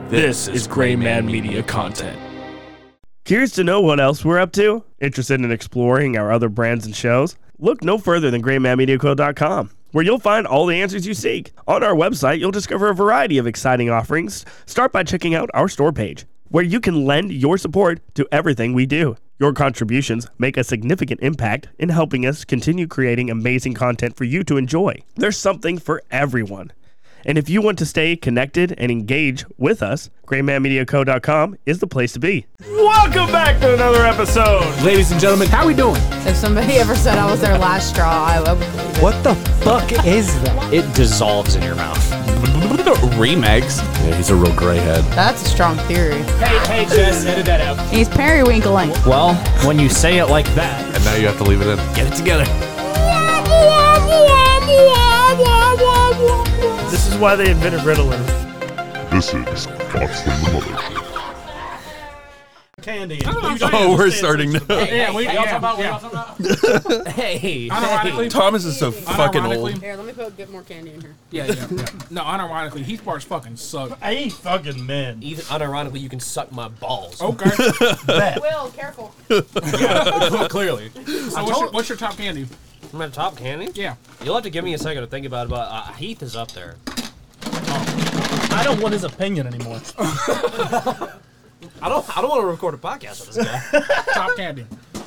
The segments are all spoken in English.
This is Gray Man Media content. Curious to know what else we're up to? Interested in exploring our other brands and shows? Look no further than GrayManMediaCo.com, where you'll find all the answers you seek. On our website, you'll discover a variety of exciting offerings. Start by checking out our store page, where you can lend your support to everything we do. Your contributions make a significant impact in helping us continue creating amazing content for you to enjoy. There's something for everyone. And if you want to stay connected and engage with us, GrayManMediaCo.com is the place to be. Welcome back to another episode. Ladies and gentlemen, how we doing? If somebody ever said I was their last straw, I would believe it. What the fuck is that? It dissolves in your mouth. Remegs. Yeah, he's a real gray head. That's a strong theory. Hey, Jess, edit that out. He's periwinkling. Well, when you say it like that, And now you have to leave it in. Get it together. This is why they invented Ritalin. This is Thoughts from the Mothership. Candy. Oh, we're starting now. hey, Thomas is so fucking old. Here, let me get more candy in here. Yeah. No, unironically, Heath bars fucking suck. I ain't fucking men. even unironically, you can suck my balls. Okay. Will, careful. Clearly. So what's your top candy? My top candy? Yeah. You'll have to give me a second to think about it, but Heath is up there. I don't want his opinion anymore. I don't want to record a podcast with this guy. Top candy.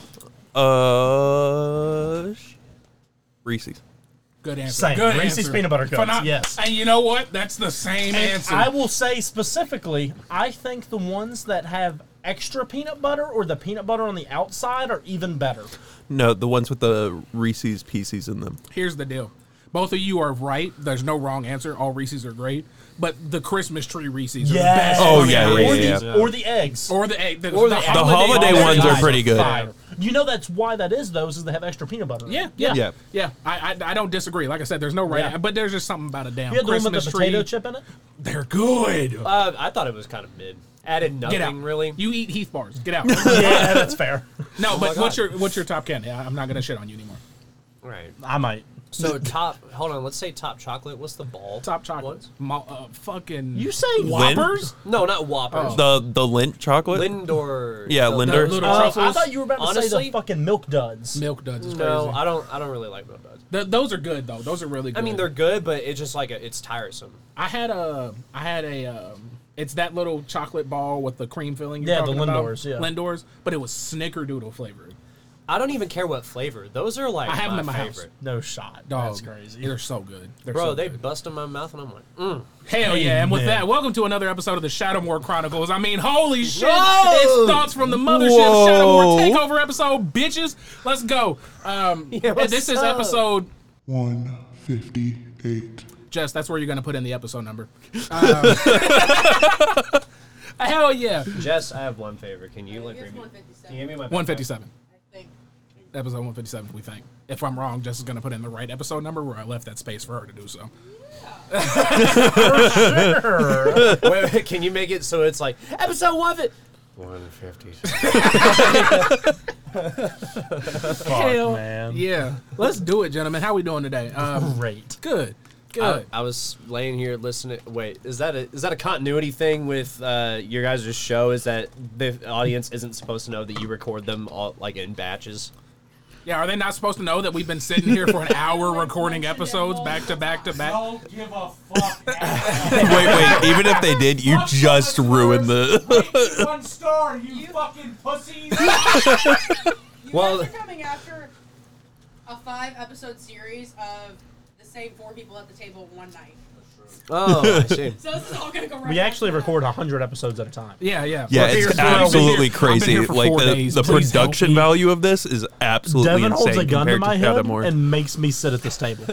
Reese's. Good answer. Same. Good Reese's answer. peanut butter cups, yes. And you know what? That's the same answer. I will say specifically, I think the ones that have extra peanut butter or the peanut butter on the outside are even better. No, the ones with the Reese's Pieces in them. Here's the deal. Both of you are right. There's no wrong answer. All Reese's are great. But the Christmas tree Reese's are the best. Oh, fucking yeah, Reese's. yeah. Or the eggs. Or the egg. The holiday ones are pretty good. Fire. You know that's why that is, though, is they have extra peanut butter. Yeah. I don't disagree. Like I said, there's no right. Yeah. But there's just something about a damn You had the one Christmas with the tree. potato chip in it? They're good. I thought it was kind of mid. Added Get out. nothing, really. You eat Heath bars. Get out. Yeah, that's fair. No, but my what's your top candy? I'm not gonna shit on you anymore. Right. I might. So hold on, let's say top chocolate. What's the ball? Top chocolate. Fucking. You say Whoppers? No, not Whoppers. The Lindt chocolate? Lindor. Yeah, Linder. Little I truffles. thought you were about to say Honestly, the fucking Milk Duds. Milk Duds is No, crazy. I don't really like Milk Duds. Those are good though. Those are really good. I mean, they're good, but it's just like it's tiresome. I had a it's that little chocolate ball with the cream filling. You're Yeah, the talking about. Lindors, yeah. Lindors, but it was Snickerdoodle flavored. I don't even care what flavor. Those are like I have them in my favorite. house. No shot. Dog, That's crazy. They're so good. They're Bro, so they good. bust in my mouth, and I'm like, Hell yeah! And with Amen. that, welcome to another episode of the Shadowmore Chronicles. I mean, holy shit! Whoa! It's Thoughts from the Mothership Whoa. Shadowmore Takeover episode, bitches. Let's go. what's This is up? episode. 158. Jess, that's where you're gonna put in the episode number. Hell yeah! Jess, I have one favor. Can you like? Can you give me my 157. Episode 157, we think. If I'm wrong, Jess is going to put in the right episode number where I left that space for her to do so. Wait, can you make it so it's like episode 150? Hell man. yeah. Let's do it, gentlemen. How we doing today? Great. Good. Good. I was laying here listening. Wait, is that a continuity thing with your guys' show? Is that the audience isn't supposed to know that you record them all like in batches? Yeah, are they not supposed to know that we've been sitting here for an hour recording episodes back to back to back? Don't give a fuck. Wait. Even if they did, you just ruined the... 1 star, you fucking pussies. Well- You guys are coming after a 5-episode series of the same 4 people at the table one night. Oh, I see. So this is all gonna go right We back actually to that. record 100 episodes at a time. Yeah, yeah. Yeah, We're here it's for- I've been absolutely here- I've been crazy. here for Like 4 the days. Please help production me. value of this is absolutely Devin insane holds a gun to compared my to head Shadowmore. and makes me sit at this table.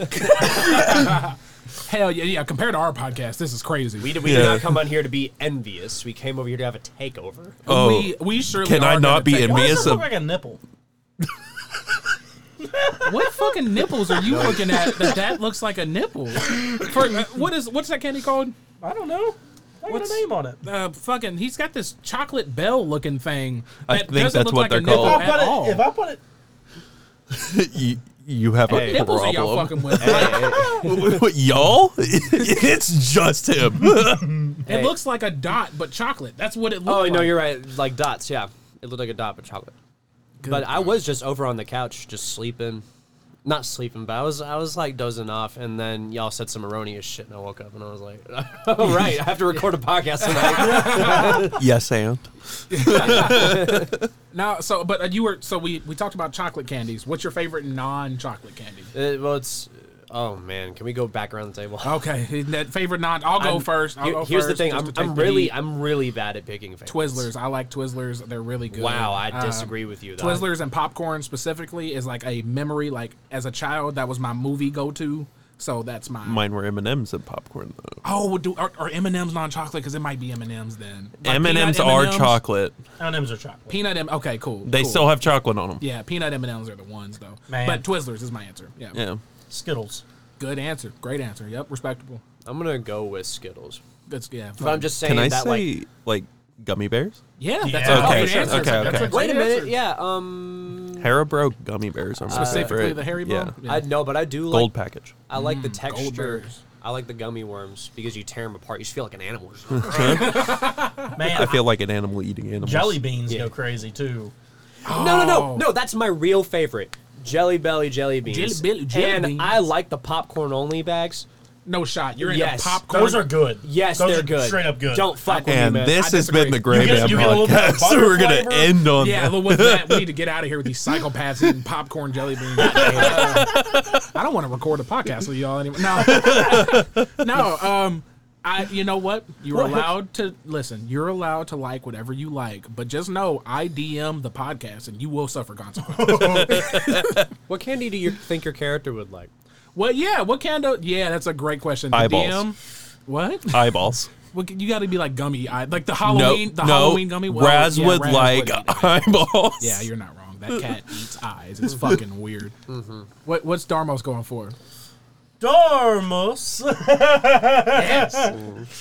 Hell yeah. Compared to our podcast, this is crazy. We did not come on here to be envious. We came over here to have a takeover. Oh, we surely can I are not gonna be take- Why envious does it of... look like a nipple? What fucking nipples are you looking at that looks like a nipple? What's that candy called? I don't know. I got a name on it. Fucking, he's got this chocolate bell looking thing. I That think doesn't that's look what like a they're nipple called. at all. If I put it, you have a Nipples are y'all problem. fucking with. Y'all? It's just him. It looks like a dot, but chocolate. That's what it looks Oh like. no, you're right. Like dots. Yeah, it looked like a dot, but chocolate. But I was just over on the couch, just sleeping. Not sleeping, but I was like dozing off, and then y'all said some erroneous shit, and I woke up, and I was like, "Oh right, I have to record a podcast tonight." Yes, and Now, we talked about chocolate candies. What's your favorite non-chocolate candy? Well, it's. Oh man, can we go back around the table? Okay, that favorite non. I'll go first. Here's the thing. I'm really bad at picking favorites. Twizzlers. I like Twizzlers. They're really good. Wow, I disagree with you. Though. Twizzlers and popcorn specifically is like a memory. Like as a child, that was my movie go-to. So that's mine were M&Ms and popcorn though. Oh, are M&Ms non-chocolate? Because it might be M&Ms then. Like M&Ms are chocolate. M&Ms are chocolate. Peanut M. Okay, cool. They cool. still have chocolate on them. Yeah, peanut M&Ms are the ones though. Man. But Twizzlers is my answer. Yeah. Yeah. Skittles. Good answer. Great answer. Yep. Respectable. I'm gonna go with Skittles. That's yeah. But I'm just saying Can I that say like gummy bears? Yeah. That's Yeah. a Okay, great answer. okay, That's okay. a great Wait a minute. answer. Yeah. Haribo gummy bears are my Specifically favorite. the Haribo? Yeah. I know, but I do Gold like. package. I like the texture. bears. I like the gummy worms because you tear them apart. You just feel like an animal. Man, I feel like an animal eating animals. jelly beans go crazy too. No. That's my real favorite. Jelly Belly jelly beans. Jelly and beans. I like the popcorn only bags. No shot. You're Yes. into popcorn. Those are good. Yes, Those they're are good. Straight up good. Don't fuck with me, And man. this I has disagree. been the Gray get- Man you get a little bit of podcast, so butter we're gonna flavor? end on Yeah, that. with that, we need to get out of here with these psychopaths eating popcorn jelly beans. I don't want to record a podcast with y'all anymore. No, you know what? You're allowed to listen. You're allowed to like whatever you like, but just know I DM the podcast and you will suffer consequences. What candy do you think your character would like? Well, yeah. What kind of? Yeah, that's a great question. The Eyeballs. DM. What? Eyeballs. Well, you got to be like gummy eye, like the No, Halloween. The no. Halloween gummy. Well, Raz yeah, would Raz like eat that. eyeballs. Yeah, you're not wrong. That cat eats eyes. It's fucking weird. What's Darmos going for? Dormos. Yes.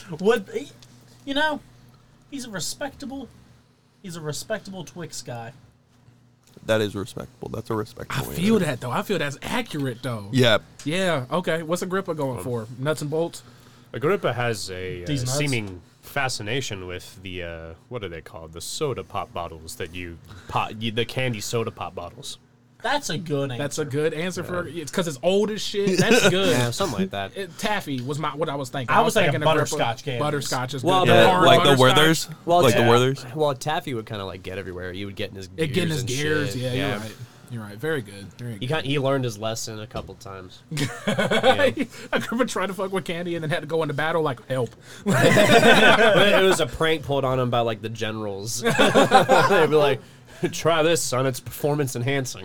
He's a respectable Twix guy. That is respectable. That's a respectable I answer. feel that though. I feel that's accurate though. Yeah. Yeah. Okay. What's Agrippa going for? Nuts and bolts. Agrippa has a These nuts? seeming fascination with the what are they called? The soda pop bottles that the candy soda pop bottles. That's a good answer. That's a good answer for it's because it's old as shit. That's good. Yeah, something like that. Taffy was what I was thinking. I was thinking Agrippa. butterscotch candies. Butterscotch is Well, good. but- Hard Like the butterscotch. Werthers? Well, Like the yeah. Werthers? Well, Taffy would kind of like get everywhere. He would get in his gears. It getting his and gears. shit. Yeah, you're right. You're right. Very good. Very good. He learned his lesson a couple times. Agrippa tried to fuck with Candy and then had to go into battle like help. But it was a prank pulled on him by like the generals. They'd be like, "Try this, son. It's performance enhancing."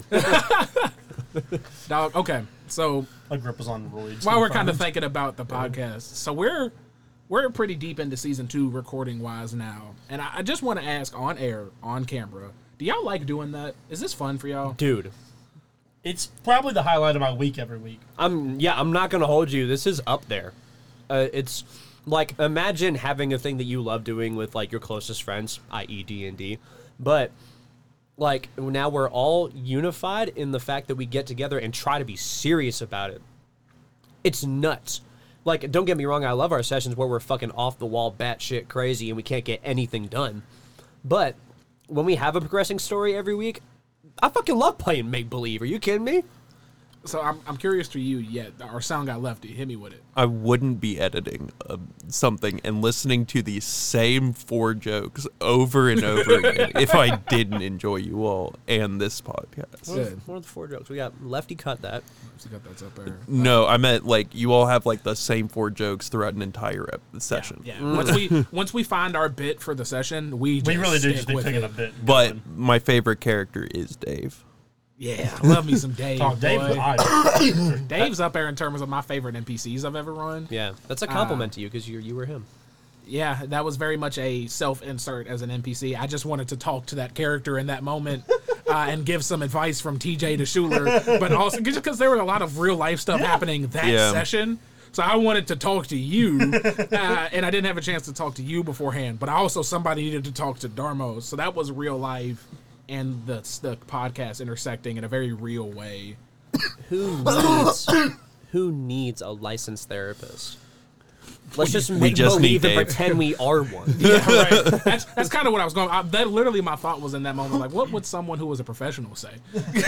Dog. Okay. So Agrippa's on roids. while we're kind of thinking about the podcast, so we're pretty deep into season 2 recording wise now, and I just want to ask on air, on camera, do y'all like doing that? Is this fun for y'all? Dude, It's probably the highlight of my week every week. I'm not gonna hold you. This is up there. It's like imagine having a thing that you love doing with like your closest friends, i.e. D&D, but like now we're all unified in the fact that we get together and try to be serious about it. It's nuts. Like, don't get me wrong, I love our sessions where we're fucking off the wall, batshit crazy, and we can't get anything done. But when we have a progressing story every week, I fucking love playing make believe. Are you kidding me? So I'm curious to you. Yet our sound got lefty. Hit me with it. I wouldn't be editing something and listening to the same 4 jokes over and over again if I didn't enjoy you all and this podcast. Good. One of the 4 jokes we got. Lefty cut that. So got that's up there. No, I meant like you all have like the same 4 jokes throughout an entire session. Yeah. Once we find our bit for the session, we really do stick just be with picking it. a bit. But going. my favorite character is Dave. Yeah, I love me some Dave. Talk Dave boy. the idol. Dave's up there in terms of my favorite NPCs I've ever run. Yeah, that's a compliment to you because you were him. Yeah, that was very much a self-insert as an NPC. I just wanted to talk to that character in that moment and give some advice from TJ to Schuler, but also just because there was a lot of real life stuff happening that session. So I wanted to talk to you, and I didn't have a chance to talk to you beforehand. But somebody needed to talk to Darmos, so that was real life and the podcast intersecting in a very real way. Who needs a licensed therapist? Let's just We make just need believe and Dave. pretend we are one. Yeah, right. That's kind of what I was going. That literally my thought was in that moment. Like, what would someone who was a professional say?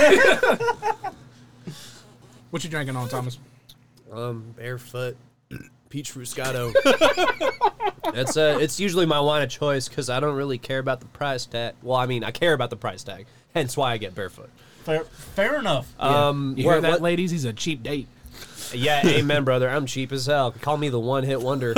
What you drinking on, Thomas? Barefoot peach fruscato. It's usually my wine of choice because I don't really care about the price tag. Well, I mean, I care about the price tag, hence why I get Barefoot. Fair enough. You hear that, ladies? He's a cheap date. Yeah, amen, brother. I'm cheap as hell. Call me the one-hit wonder.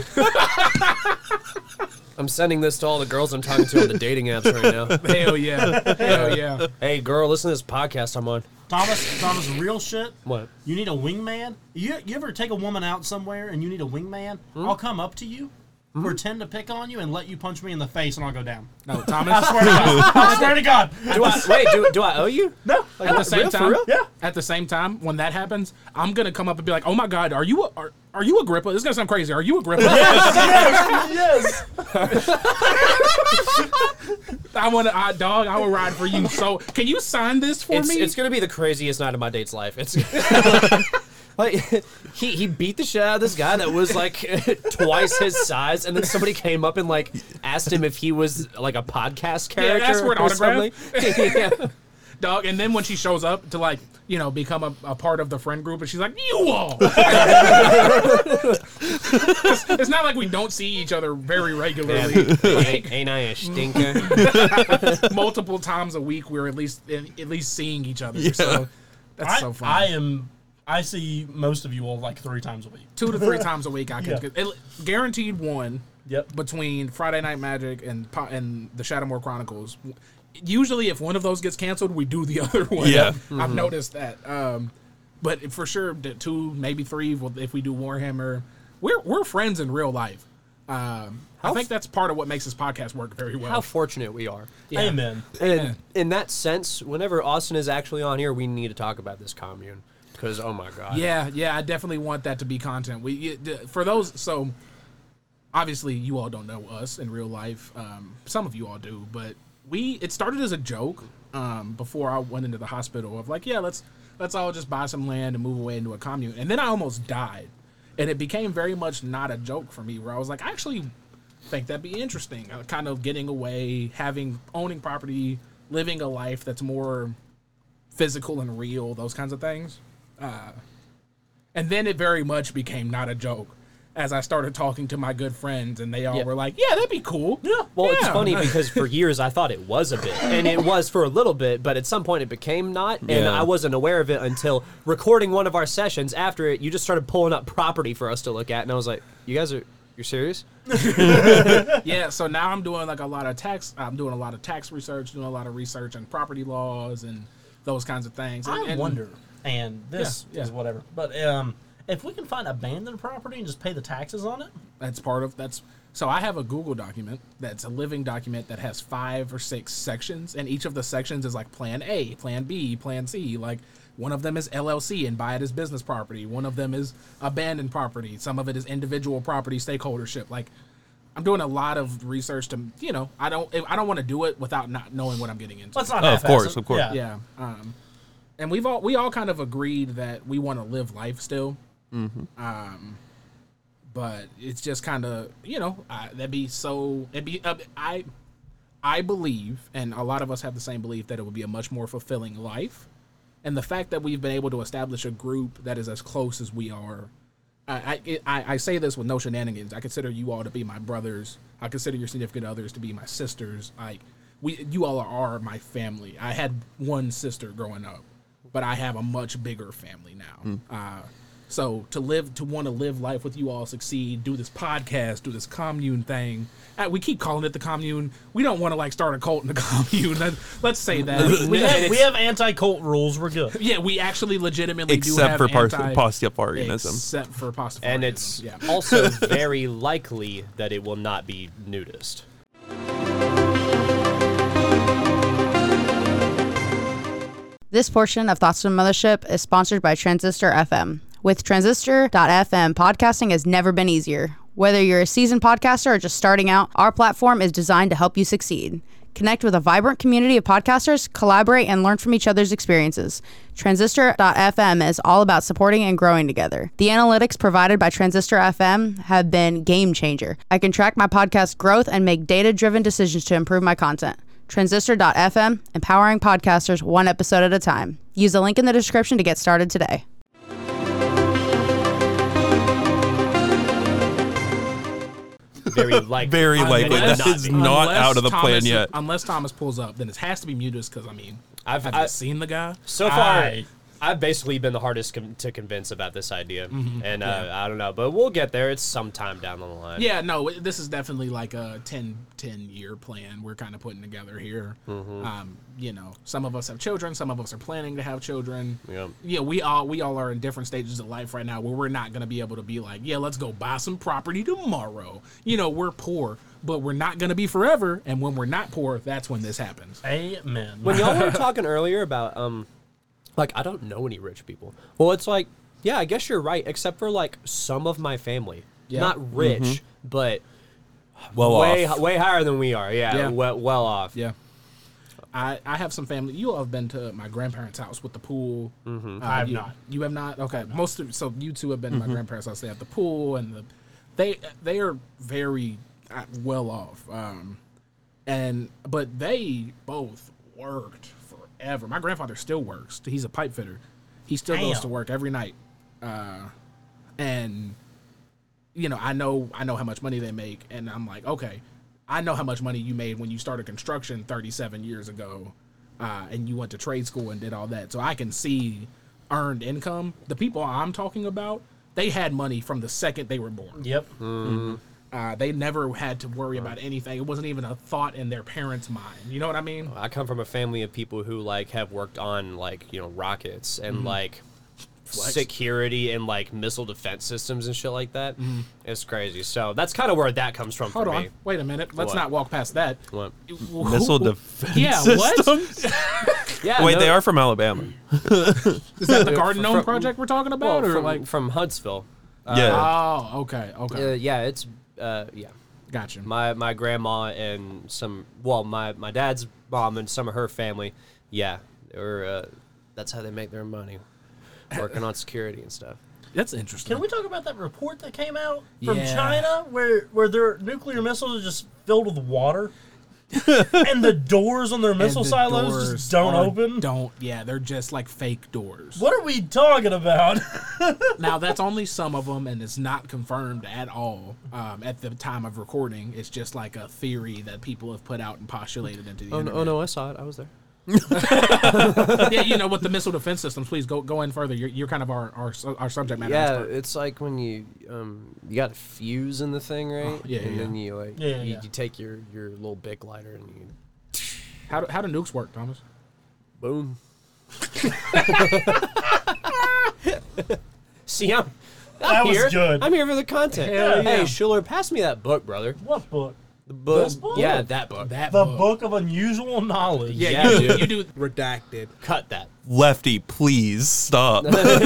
I'm sending this to all the girls I'm talking to on the dating apps right now. Hell yeah. Hell yeah. Hey, girl, listen to this podcast I'm on. Thomas, real shit. What? You need a wingman? You ever take a woman out somewhere and you need a wingman? I'll come up to you, pretend to pick on you, and let you punch me in the face, and I'll go down. No, Thomas. I swear to God. I swear to God. Do I owe you? No. Like, At the same real, for time, real? Yeah. At the same time, when that happens, I'm gonna come up and be like, "Oh my God, are you Agrippa? This is gonna sound crazy. Are you Agrippa?" Yes. I will ride for you. So, can you sign this for me? It's gonna be the craziest night of my date's life. It's like he beat the shit out of this guy that was like twice his size, and then somebody came up and like asked him if he was like a podcast character. asked for an or autograph. something. Yeah. Dog, and then when she shows up to like, become a part of the friend group, and she's like, "You all." It's not like we don't see each other very regularly. Ain't I a stinker? Multiple times a week, we're at least seeing each other. So that's so fun. I see most of you all like 3 times a week. 2 to 3 times a week. I can Yeah. guaranteed one. Yep. Between Friday Night Magic and the Shadowmoor Chronicles. Usually, if one of those gets canceled, we do the other one. Yeah. I've noticed that. But for sure, 2, maybe 3. If we do Warhammer, we're friends in real life. I think that's part of what makes this podcast work very well. How fortunate we are. Yeah. Amen. And in that sense, whenever Austin is actually on here, we need to talk about this commune. Because, oh my God. Yeah, I definitely want that to be content. For those, so obviously you all don't know us in real life. Some of you all do, but it started as a joke before I went into the hospital of like, yeah, let's all just buy some land and move away into a commune. And then I almost died. And it became very much not a joke for me, where I was like, I actually think that'd be interesting. Kind of getting away, owning property, living a life that's more physical and real, those kinds of things. And then it very much became not a joke as I started talking to my good friends, and they all were like, yeah, that'd be cool. Yeah. Well, it's funny because for years I thought it was a bit, and it was for a little bit, but at some point it became not, and Yeah. I wasn't aware of it until recording one of our sessions. After it, you just started pulling up property for us to look at, and I was like, you're serious? Yeah, so now I'm doing like a lot of tax research, doing a lot of research on property laws and those kinds of things. I wonder, and this Yeah. is whatever, but if we can find abandoned property and just pay the taxes on it. So I have a Google document that's a living document that has 5 or 6 sections, and each of the sections is like Plan A, Plan B, Plan C. Like one of them is LLC and buy it as business property. One of them is abandoned property. Some of it is individual property stakeholdership. Like I'm doing a lot of research to, I don't want to do it without not knowing what I'm getting into. Let's not. Oh, of half-ass course, it. of course. Yeah. Yeah. And we all kind of agreed that we want to live life still. Mm-hmm. But it's just kind of, I believe, and a lot of us have the same belief, that it would be a much more fulfilling life. And the fact that we've been able to establish a group that is as close as we are, I say this with no shenanigans. I consider you all to be my brothers. I consider your significant others to be my sisters. Like you all are my family. I had one sister growing up, but I have a much bigger family now. So to want to live life with you all, succeed, do this podcast, do this commune thing. We keep calling it the commune. We don't want to like start a cult in the commune. Let's say that. We have anti-cult rules. We're good. Yeah, we actually legitimately do Except have for Pastafarianism. Except for Pastafarianism. And it's yeah. also very likely that it will not be nudist. This portion of Thoughts from the Mothership is sponsored by Transistor FM. With Transistor.fm, podcasting has never been easier. Whether you're a seasoned podcaster or just starting out, our platform is designed to help you succeed. Connect with a vibrant community of podcasters, collaborate, and learn from each other's experiences. Transistor.fm is all about supporting and growing together. The analytics provided by Transistor FM have been game changer. I can track my podcast growth and make data-driven decisions to improve my content. Transistor.fm, empowering podcasters one episode at a time. Use the link in the description to get started today. Very likely. Very likely. Unless- That is not unless out of the plan Thomas- yet. Unless Thomas pulls up, then it has to be Mutus because I've I've seen the guy. So far, I've basically been the hardest to convince about this idea, and I don't know, but we'll get there. It's sometime down the line. Yeah, no, this is definitely like a 10-year plan we're kind of putting together here. You know, some of us have children, some of us are planning to have children. Yep. Yeah, we all are in different stages of life right now where we're not going to be able to be like, yeah, let's go buy some property tomorrow. You know, we're poor, but we're not going to be forever, and when we're not poor, that's when this happens. Amen. When y'all were talking earlier about like, I don't know any rich people. Well, it's like, yeah, I guess you're right, except for like some of my family. Yeah. Not rich, but Well way off. way higher than we are. Yeah, Yeah. well off. Yeah. I have some family. You all have been to my grandparents' house with the pool. I have not. You have not? Okay. So you two have been to my grandparents' house. They have the pool and they are very well off. But they both worked forever. My grandfather still works. He's a pipe fitter. He still goes to work every night. And you know, I know how much money they make, and I'm like, okay, I know how much money you made when you started construction 37 years ago, and you went to trade school and did all that. So I can see earned income. The people I'm talking about, they had money from the second they were born. Yep. They never had to worry about anything. It wasn't even a thought in their parents' mind. You know what I mean? I come from a family of people who like have worked on like, you know, rockets and like security and like missile defense systems and shit like that. It's crazy. So that's kind of where that comes from Hold for on. me. Wait a minute. Let's What? not walk past that. What? Missile defense Yeah, what? systems? Yeah. Wait, Uh, no- they are from Alabama. Is that the Garden Gnome From- project we're talking about? well, or from, like from Huntsville. Yeah. Oh, okay. Yeah, it's yeah. Gotcha. My grandma and my dad's mom and some of her family, yeah, they were that's how they make their money, working on security and stuff. That's interesting. Can we talk about that report that came out from Yeah. China where their nuclear missiles are just filled with water? And the doors on their missile And the silos doors just don't open? Yeah, they're just like fake doors. What are we talking about? Now, that's only some of them, and it's not confirmed at all at the time of recording. It's just like a theory that people have put out and postulated into the internet. no, I saw it. I was there. Yeah, you know, with the missile defense systems, please go in further. You're kind of our subject matter Yeah, expert. it's like when you got a fuse in the thing, right? yeah, and yeah. then you like Yeah, you, yeah. you take your little Bic lighter and you How do nukes work, Thomas? boom. See, I'm That was here. good. I'm here for the content. Hell yeah. Hey, Schuler, pass me that book, brother. What book? The book. This book? Yeah, that book. That The book of unusual knowledge. Yeah, Yeah, you, dude. you do redacted. Cut that. Lefty, please stop.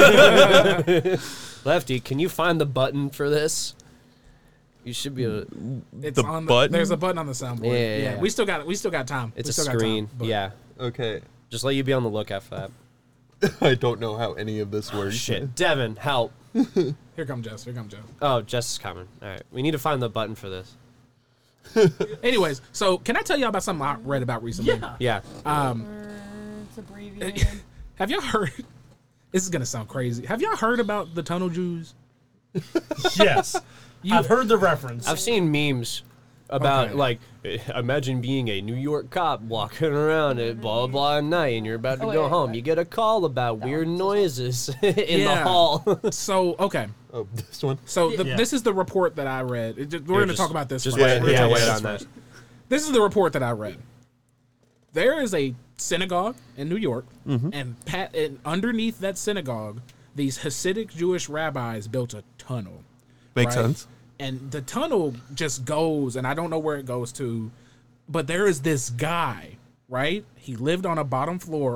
Lefty, can you find the button for this? You should be able to, It's The on button? There's a button on the soundboard. Yeah. We still got time. it's We a still got time, screen. but- Yeah. Okay. Just let you be on the lookout for that. I don't know how any of this works. Shit. Devin, help. Here come Jess. Oh, Jess is coming. All right. We need to find the button for this. Anyways, so can I tell you about something I read about recently? Yeah. Yeah. It's abbreviated. Have y'all heard? This is gonna sound crazy. Have y'all heard about the tunnel Jews? Yes. I've heard the reference. I've seen memes about Okay. like imagine being a New York cop walking around at blah blah at night and you're about to Oh, go wait, home. wait. You get a call about weird noises in the Yeah. hall. So okay. Oh, this one? So Yeah. this is the report that I read. We're gonna talk about this. Just first. wait, We're gonna yeah, talk wait about on this that. first. This is the report that I read. There is a synagogue in New York, and underneath that synagogue, these Hasidic Jewish rabbis built a tunnel. Makes right? sense. And the tunnel just goes, and I don't know where it goes to, but there is this guy, right? He lived on a bottom floor,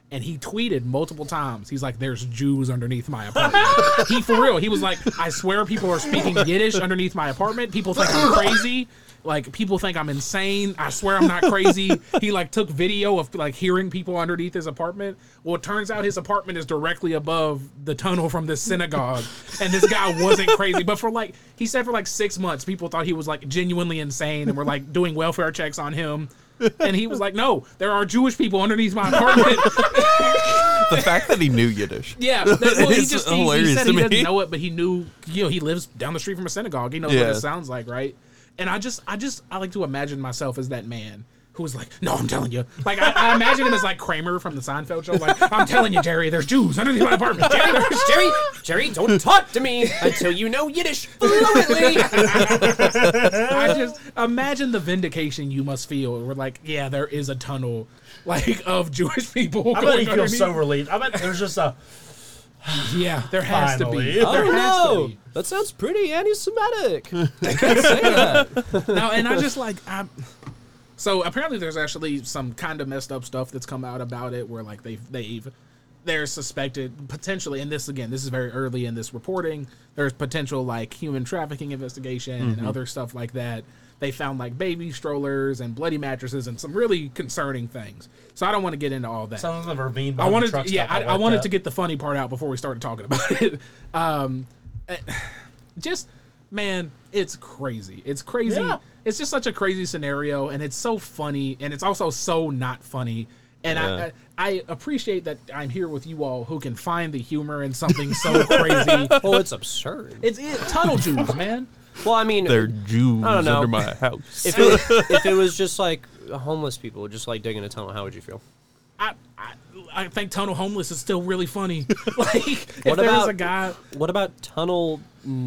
And he tweeted multiple times. He's like, "There's Jews underneath my apartment." He for real. He was like, "I swear, people are speaking Yiddish underneath my apartment. People think I'm crazy. Like, people think I'm insane. I swear I'm not crazy." He like took video of like hearing people underneath his apartment. Well, it turns out his apartment is directly above the tunnel from this synagogue, and this guy wasn't crazy. But for like, he said for like 6 months, people thought he was like genuinely insane and were like doing welfare checks on him. And he was like, "No, there are Jewish people underneath my apartment." The fact that he knew Yiddish. Yeah, well, he It's just hilarious he said to he me. doesn't know it, but he knew. He lives down the street from a synagogue. He knows what Yeah. it sounds like, right? And I like to imagine myself as that man who was like, "No, I'm telling you." Like I imagine him as like Kramer from the Seinfeld show. Like, "I'm telling you, Jerry, there's Jews underneath my apartment." Jerry, don't talk to me until you know Yiddish fluently. I just imagine the vindication you must feel. We're like, yeah, there is a tunnel like of Jewish people. I bet going he feels underneath. so relieved. I bet there's just a Yeah, there has to Finally. be. Oh, There has to no, be. that sounds pretty anti-Semitic. I can't say that. No, and I just like so apparently there's actually some kind of messed up stuff that's come out about it where like they're suspected potentially, and this is very early in this reporting, there's potential like human trafficking investigation and other stuff like that. They found like baby strollers and bloody mattresses and some really concerning things. So I don't want to get into all that. some of the ravine. I wanted, truck yeah, stuff I wanted worked to get the funny part out before we started talking about it. Just, man, it's crazy. It's crazy. Yeah. It's just such a crazy scenario, and it's so funny, and it's also so not funny. And Yeah. I appreciate that I'm here with you all who can find the humor in something so crazy. Well, it's absurd. It's tunnel Jews, man. Well, I mean, They're Jews I don't know. under my house. if it was just like homeless people just like digging a tunnel, how would you feel? I think tunnel homeless is still really funny. Like, if What there's about- a guy. What about tunnel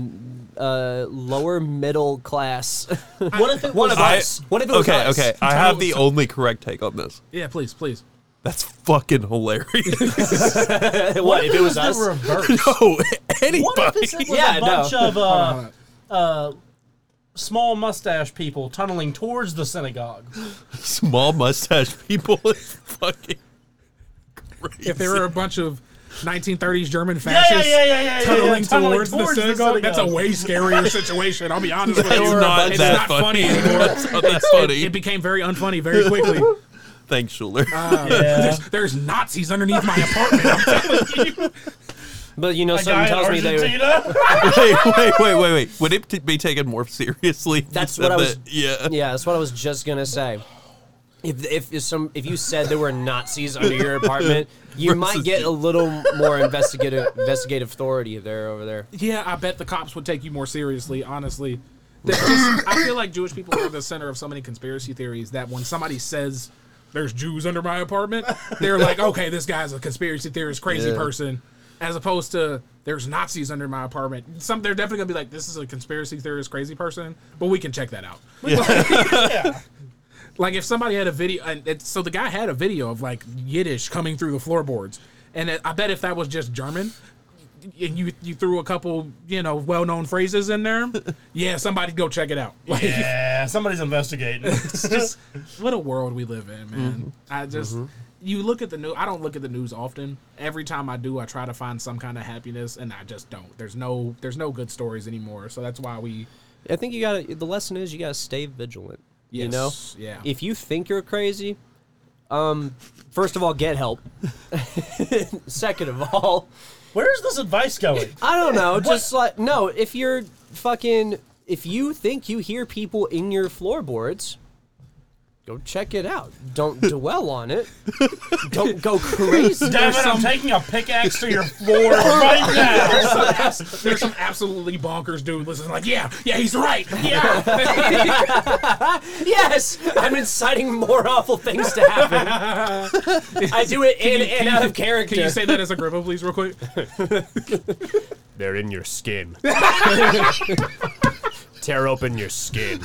lower middle class? What if it One was of us. What if it was us? Okay. I have the only correct take on this. Yeah, please. That's fucking hilarious. What if it was the us? reverse? No, anybody. What if it was Yeah, a bunch no. of small mustache people tunneling towards the synagogue? Small mustache people is fucking crazy. If there were a bunch of 1930s German fascists yeah. tunneling Tunneling towards the towards the synagogue, that's a synagogue. way scarier situation. I'll be honest with It's you. not It's that not funny anymore. That's funny. It became very unfunny very quickly. Thanks, Schuler. There's Nazis underneath my apartment. I'm telling you. But you know, A something guy in tells me they. Argentina? wait. Would it be taken more seriously? if you That's said what I was. that? Yeah. Yeah, that's what I was just gonna say. If you said there were Nazis under your apartment, you might get a little more investigative authority over there. Yeah, I bet the cops would take you more seriously, honestly. I feel like Jewish people are the center of so many conspiracy theories that when somebody says there's Jews under my apartment, they're like, okay, this guy's a conspiracy theorist, crazy person. As opposed to there's Nazis under my apartment. They're definitely gonna be like, this is a conspiracy theorist, crazy person, but we can check that out. Like if somebody had a video, so the guy had a video of like Yiddish coming through the floorboards, and I bet if that was just German, and you threw a couple well-known phrases in there, yeah, somebody'd go check it out. Like, Yeah, somebody's investigating. it's just what a world we live in, man. I just you look at the news. I don't look at the news often. Every time I do, I try to find some kind of happiness, and I just don't. There's no good stories anymore. So that's why I think you gotta. The lesson is you gotta stay vigilant. You know, Yes, yeah. If you think you're crazy, first of all, get help. Second of all, Where's this advice going? I don't know. Just like no, if you think you hear people in your floorboards, go check it out. Don't dwell on it. Don't go crazy. Damn it, I'm taking a pickaxe to your floor right now. There's some absolutely bonkers dude listening, like, yeah, he's right. Yeah. Yes, I'm inciting more awful things to happen. I do it in and out of character. Can you say that as a grippo, please, real quick? They're in your skin. Tear open your skin.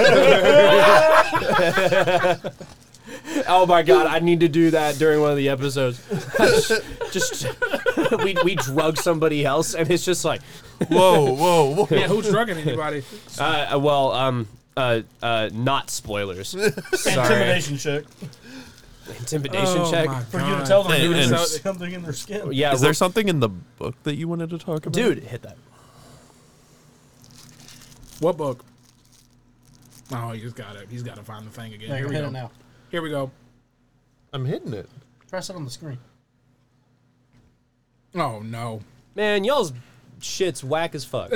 Oh my god, I need to do that during one of the episodes. Just we drug somebody else, and it's just like, Whoa. Yeah, who's drugging anybody? not spoilers. Sorry. Intimidation check. Intimidation Oh check. my For you to God. tell them And- there's and- something in their skin. Yeah, Is there something in the book that you wanted to talk about? dude, hit that. What book? Oh, he's got it. He's got to find the thing again. Yeah, Here we hit go. it now. Here we go. I'm hitting it. Press it on the screen. Oh no. Man, y'all's shit's whack as fuck.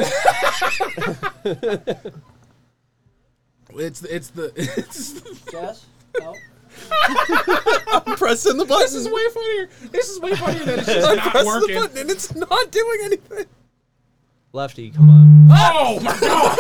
It's Jess? No. I'm pressing the button. This is way funnier. This is way funnier that it's just not working. and it's not doing anything. Lefty, come on. Oh my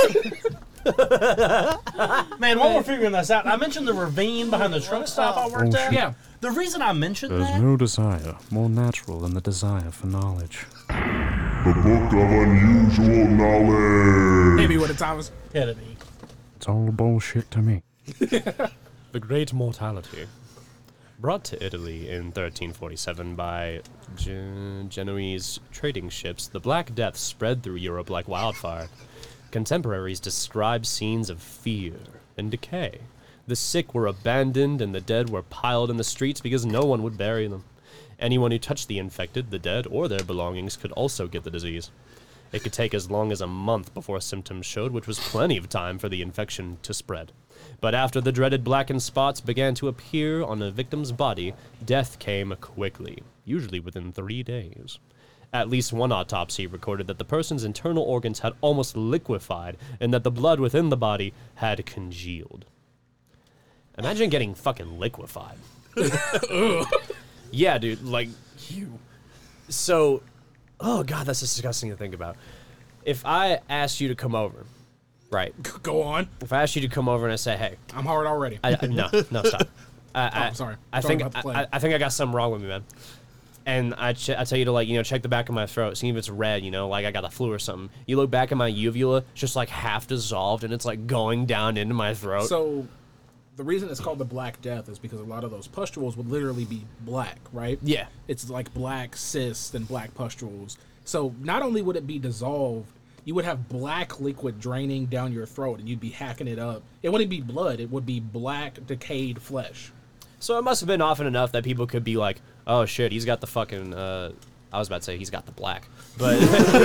god! Man, while we're figuring this out, I mentioned the ravine behind the truck stop I worked at. Yeah. The reason I mentioned There's that. no desire more natural than the desire for knowledge. The Book of Unusual Knowledge. Maybe what it's Thomas. Hit it, E. It's all bullshit to me. The Great Mortality. Brought to Italy in 1347 by Genoese trading ships, the Black Death spread through Europe like wildfire. Contemporaries describe scenes of fear and decay. The sick were abandoned and the dead were piled in the streets because no one would bury them. Anyone who touched the infected, the dead, or their belongings could also get the disease. It could take as long as a month before symptoms showed, which was plenty of time for the infection to spread. But after the dreaded blackened spots began to appear on a victim's body, death came quickly, usually within 3 days. At least one autopsy recorded that the person's internal organs had almost liquefied and that the blood within the body had congealed. Imagine getting fucking liquefied. Yeah, dude, like, you. So, oh god, that's disgusting to think about. If I asked you to come over, right? Go on. If I asked you to come over and I say, hey, I'm hard already. no, stop. I'm sorry. I I'm think talking about the plague. I think I got something wrong with me, man. And I tell you to, like, check the back of my throat, see if it's red, like I got the flu or something. You look back at my uvula, it's just like half dissolved, and it's like going down into my throat. So, the reason it's called the Black Death is because a lot of those pustules would literally be black, right? Yeah. It's like black cysts and black pustules. So, not only would it be dissolved, you would have black liquid draining down your throat, and you'd be hacking it up. It wouldn't be blood; it would be black, decayed flesh. So it must have been often enough that people could be like, oh shit, he's got the fucking, I was about to say he's got the black. But,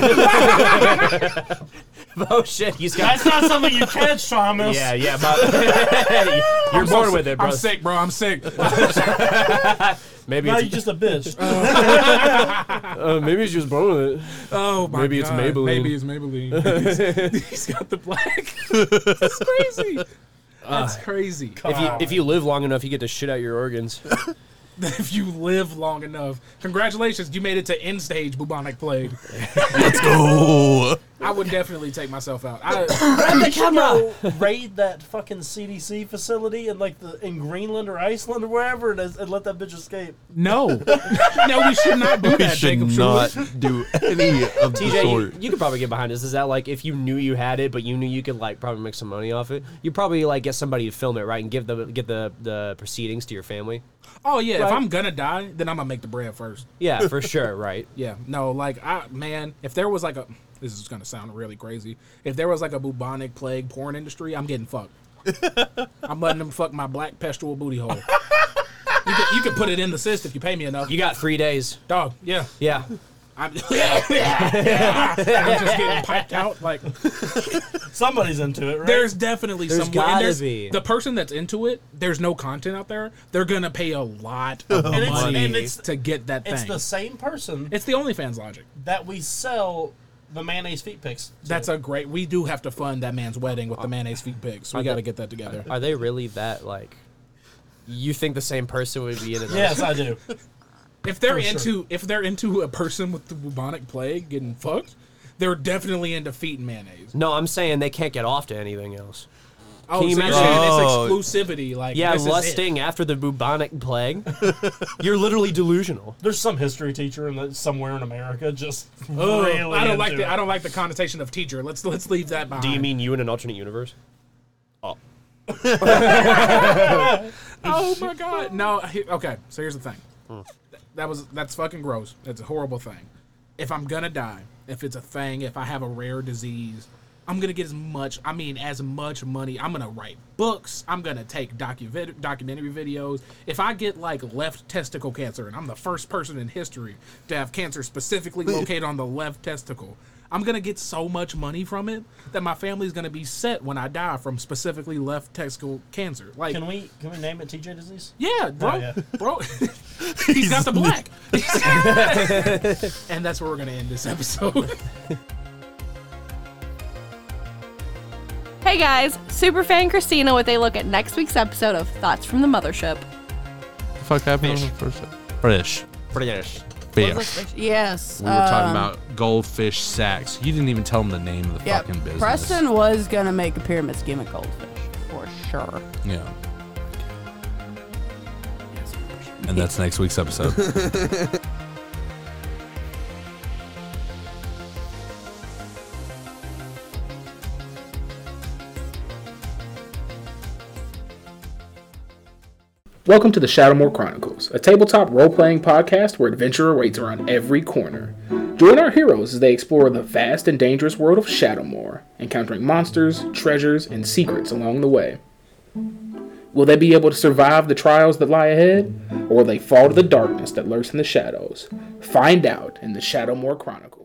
oh shit, he's got... That's not something you catch, Thomas. Yeah, but you're born with it, bro. I'm sick, bro. I'm sick. Maybe Now it's you're just a bitch. maybe he's just born with it. Oh my Maybe god. it's Maybelline. Maybe it's Maybelline. He's got the black. That's crazy. That's crazy. If you live long enough, you get to shit out your organs. If you live long enough, congratulations, you made it to end stage bubonic plague. Let's go. I would definitely take myself out. They should go raid that fucking CDC facility in Greenland or Iceland or wherever and let that bitch escape. No, we should not do We that, should Jacob not Schuler. do any of the TJ, sort. you could probably get behind this. Is that like if you knew you had it, but you knew you could like probably make some money off it? You probably like get somebody to film it, right, and get the proceedings to your family. Oh yeah, Right. if I'm gonna die, then I'm gonna make the bread first. Yeah, for sure, right? Yeah, no, like if there was like this is gonna sound really crazy. If there was like a bubonic plague porn industry, I'm getting fucked. I'm letting them fuck my black pustule booty hole. You can put it in the cyst if you pay me enough. You got 3 days. Dog, yeah. Yeah. I'm just getting piped out. Like Somebody's into it, right? there's definitely There's someone. gotta And be. the person that's into it. There's no content out there. They're gonna pay a lot of money to get that thing. It's the same person It's the OnlyFans logic. that we sell the mayonnaise feet pics to. That's a great. We do have to fund that man's wedding with the mayonnaise feet pics. We got to get that together. Are they really that like? You think the same person would be in it? Yes, I do. If they're For sure. into a person with the bubonic plague getting fucked, they're definitely into feet and mayonnaise. No, I'm saying they can't get off to anything else. Oh, Can you so you're imagine- saying Oh. it's exclusivity? Like Yeah, this is it. lusting after the bubonic plague. You're literally delusional. There's some history teacher somewhere in America just Oh, really I don't like into the it. I don't like the connotation of teacher. Let's leave that behind. Do you mean you in an alternate universe? Oh. Oh my god! No. Okay. So here's the thing. That's fucking gross. That's a horrible thing. If I'm gonna die, if it's a thing, if I have a rare disease, I'm gonna get as much money. I'm gonna write books. I'm gonna take documentary videos. If I get like left testicle cancer, and I'm the first person in history to have cancer specifically located on the left testicle, I'm gonna get so much money from it that my family's gonna be set when I die from specifically left testicle cancer. Like, Can we name it TJ disease? yeah, bro, Oh, yeah. bro. He's got the black. And that's where we're gonna end this episode. Hey guys, Superfan Christina with a look at next week's episode of Thoughts from the Mothership. The fuck happened on the first Fish. British. Fish. Yes. We were talking about goldfish sacks. You didn't even tell them the name of the Yeah, fucking business. Preston was gonna make a pyramid scheme at Goldfish for sure. Yeah. And that's next week's episode. Welcome to the Shadowmoor Chronicles, a tabletop role-playing podcast where adventure awaits around every corner. Join our heroes as they explore the vast and dangerous world of Shadowmoor, encountering monsters, treasures, and secrets along the way. Will they be able to survive the trials that lie ahead, or will they fall to the darkness that lurks in the shadows? Find out in the Shadowmoor Chronicles.